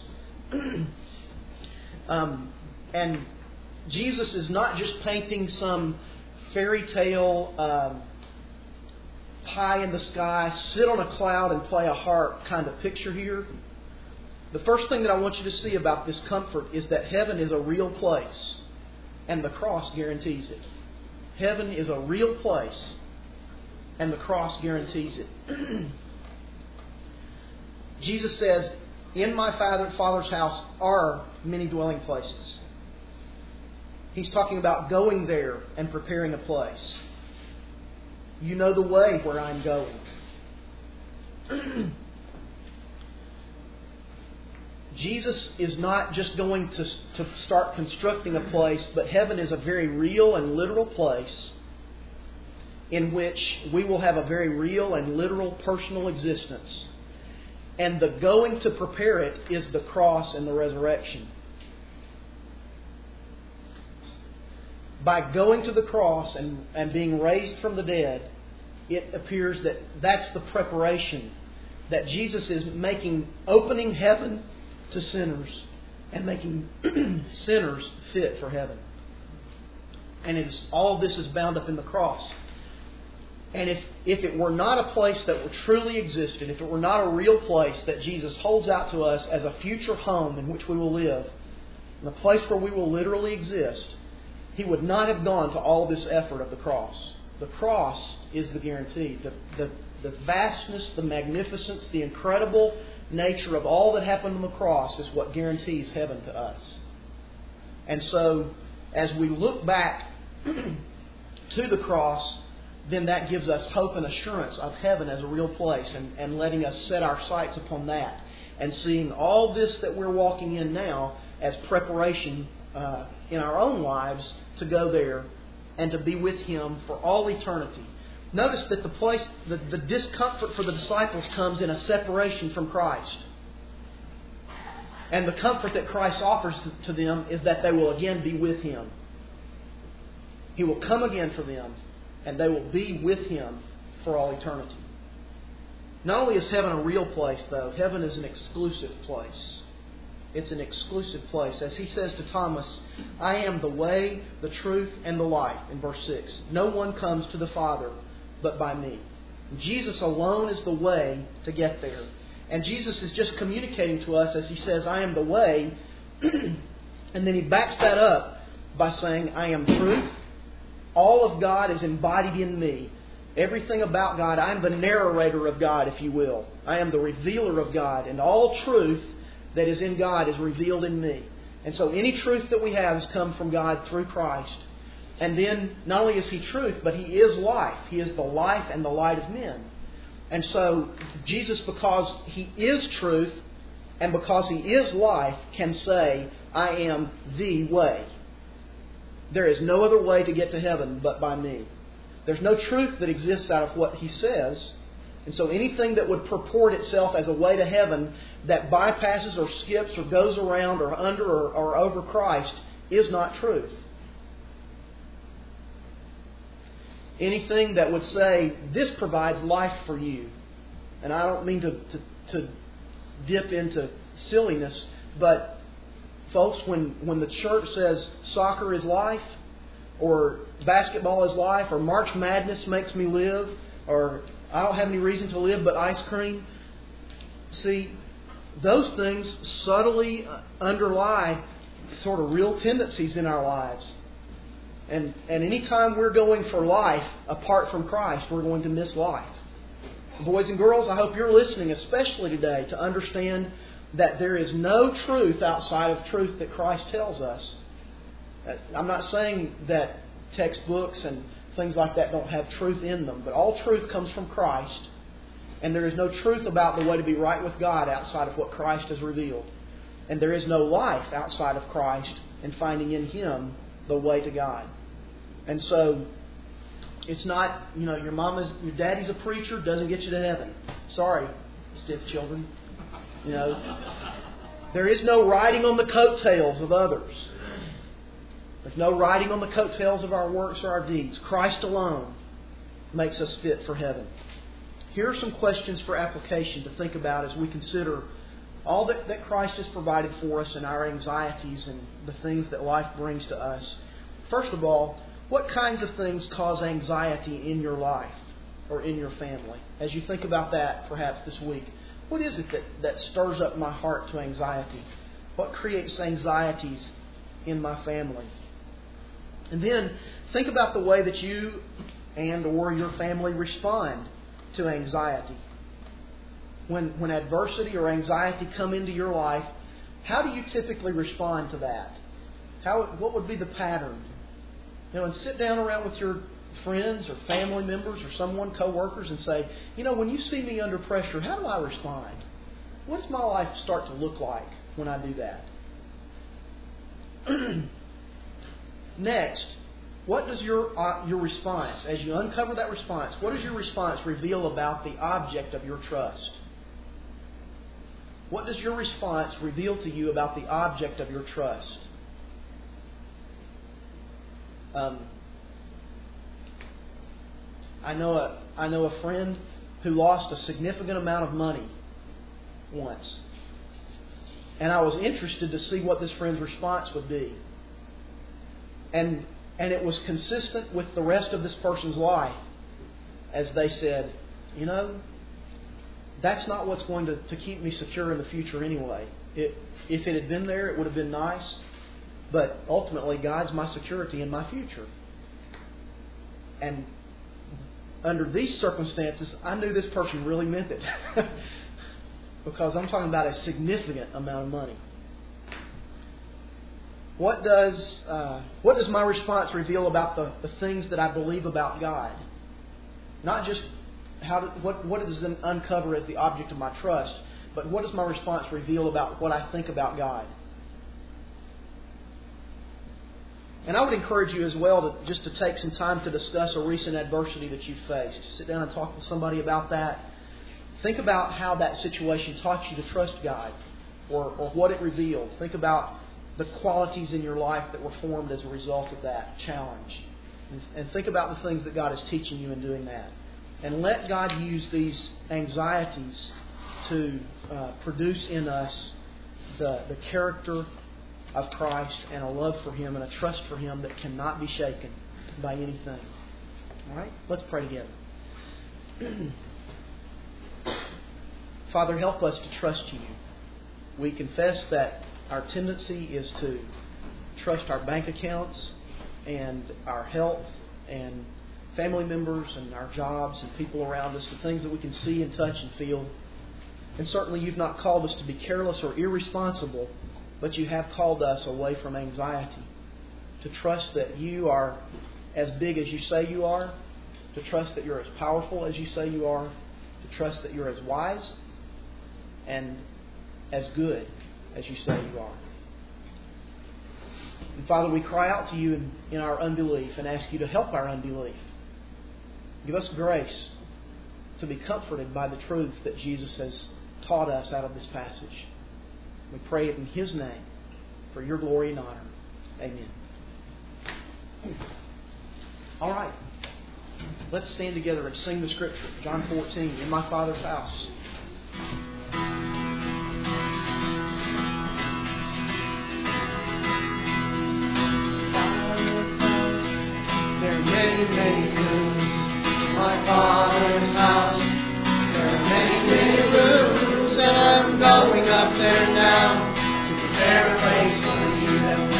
And Jesus is not just painting some fairy tale, pie in the sky, sit on a cloud and play a harp kind of picture here. The first thing that I want you to see about this comfort is that heaven is a real place, and the cross guarantees it. Heaven is a real place, and the cross guarantees it. Jesus says, in my Father's house are many dwelling places. He's talking about going there and preparing a place. You know the way where I'm going. Jesus is not just going to start constructing a place, but heaven is a very real and literal place in which we will have a very real and literal personal existence. And the going to prepare it is the cross and the resurrection. By going to the cross and being raised from the dead, it appears that that's the preparation that Jesus is making, opening heaven to sinners and making sinners fit for heaven. And all of this is bound up in the cross. And if it were not a place that were truly existed, if it were not a real place that Jesus holds out to us as a future home in which we will live, and a place where we will literally exist, He would not have gone to all this effort of the cross. The cross is the guarantee. The vastness, the magnificence, the incredible nature of all that happened on the cross is what guarantees heaven to us. And so, as we look back to the cross, then that gives us hope and assurance of heaven as a real place, and letting us set our sights upon that, and seeing all this that we're walking in now as preparation in our own lives to go there and to be with Him for all eternity. Notice that the discomfort for the disciples comes in a separation from Christ. And the comfort that Christ offers to them is that they will again be with Him. He will come again for them, and they will be with Him for all eternity. Not only is heaven a real place, though, heaven is an exclusive place. It's an exclusive place. As He says to Thomas, I am the way, the truth, and the life, in verse 6. No one comes to the Father but by me. Jesus alone is the way to get there. And Jesus is just communicating to us as He says, I am the way. And then He backs that up by saying, I am truth. All of God is embodied in me. Everything about God, I am the narrator of God, if you will. I am the revealer of God. And all truth that is in God is revealed in me. And so any truth that we have has come from God through Christ. And then not only is He truth, but He is life. He is the life and the light of men. And so Jesus, because He is truth and because He is life, can say, I am the way. There is no other way to get to heaven but by me. There's no truth that exists out of what He says. And so anything that would purport itself as a way to heaven that bypasses or skips or goes around or under or over Christ is not truth. Anything that would say, this provides life for you. And I don't mean to dip into silliness, but folks, when the church says soccer is life, or basketball is life, or March Madness makes me live, or I don't have any reason to live but ice cream, see, those things subtly underlie sort of real tendencies in our lives. And anytime we're going for life apart from Christ, we're going to miss life. Boys and girls, I hope you're listening, especially today, to understand that there is no truth outside of truth that Christ tells us. I'm not saying that textbooks and things like that don't have truth in them, but all truth comes from Christ, and there is no truth about the way to be right with God outside of what Christ has revealed. And there is no life outside of Christ and finding in Him the way to God. And so, it's not, your daddy's a preacher, doesn't get you to heaven. Sorry, stiff children. There is no riding on the coattails of others. There's no riding on the coattails of our works or our deeds. Christ alone makes us fit for heaven. Here are some questions for application to think about as we consider all that Christ has provided for us and our anxieties and the things that life brings to us. First of all, what kinds of things cause anxiety in your life or in your family? As you think about that perhaps this week, what is it that stirs up my heart to anxiety? What creates anxieties in my family? And then think about the way that you and or your family respond to anxiety. When adversity or anxiety come into your life, how do you typically respond to that? What would be the pattern? And sit down around with your friends or family members or someone, co-workers, and say, when you see me under pressure, how do I respond? What does my life start to look like when I do that? Next, what does your response, as you uncover that response, what does your response reveal about the object of your trust? What does your response reveal to you about the object of your trust? I know a friend who lost a significant amount of money once. And I was interested to see what this friend's response would be. And it was consistent with the rest of this person's life as they said, that's not what's going to keep me secure in the future anyway. If it had been there, it would have been nice. But ultimately, God's my security in my future. And under these circumstances, I knew this person really meant it. Because I'm talking about a significant amount of money. What does my response reveal about the things that I believe about God? Not just what does it uncover as the object of my trust, but what does my response reveal about what I think about God? And I would encourage you as well to take some time to discuss a recent adversity that you've faced. Sit down and talk with somebody about that. Think about how that situation taught you to trust God or what it revealed. Think about the qualities in your life that were formed as a result of that challenge. And think about the things that God is teaching you in doing that. And let God use these anxieties to produce in us the character of Christ and a love for Him and a trust for Him that cannot be shaken by anything. All right? Let's pray together. Father, help us to trust You. We confess that our tendency is to trust our bank accounts and our health and family members and our jobs and people around us, the things that we can see and touch and feel. And certainly You've not called us to be careless or irresponsible, but You have called us away from anxiety, to trust that You are as big as You say You are, to trust that You're as powerful as You say You are, to trust that You're as wise and as good as You say You are. And Father, we cry out to You in our unbelief and ask You to help our unbelief. Give us grace to be comforted by the truth that Jesus has taught us out of this passage. We pray it in His name for Your glory and honor. Amen. All right. Let's stand together and sing the scripture. John 14, in my Father's house. There are many, many rooms in my Father's house. There are many, many rooms, and I'm going up there now to prepare a place for You.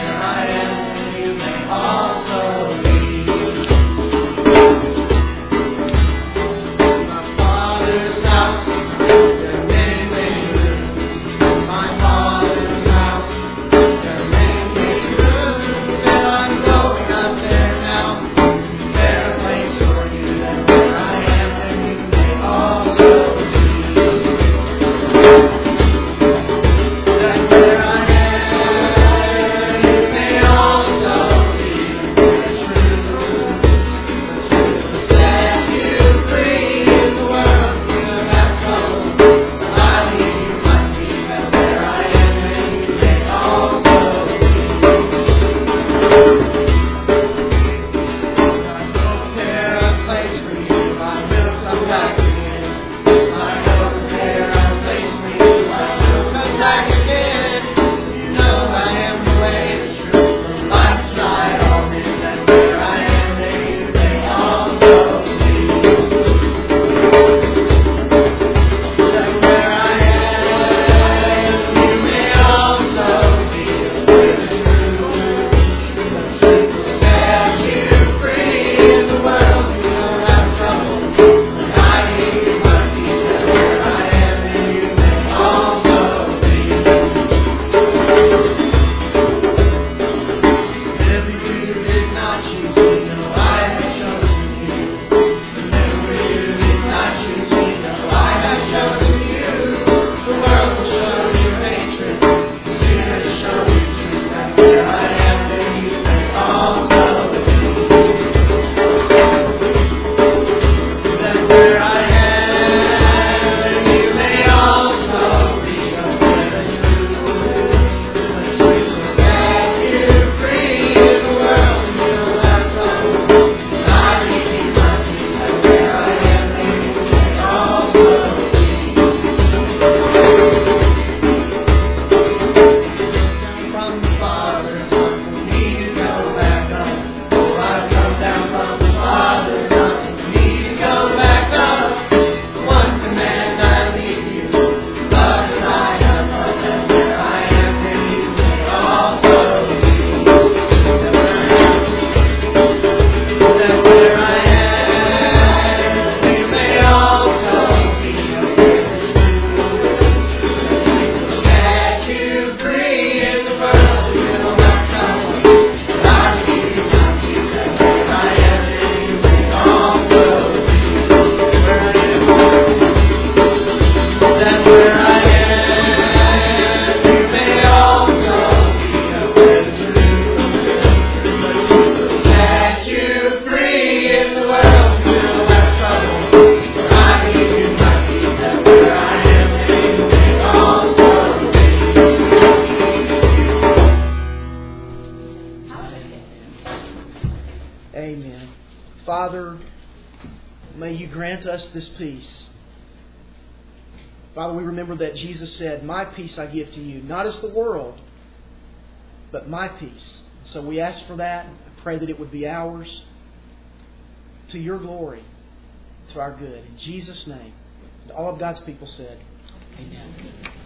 Amen. Father, may You grant us this peace. Father, we remember that Jesus said, "My peace I give to you, not as the world, but my peace." So we ask for that. I pray that it would be ours to Your glory, to our good. In Jesus' name. And all of God's people said, Amen.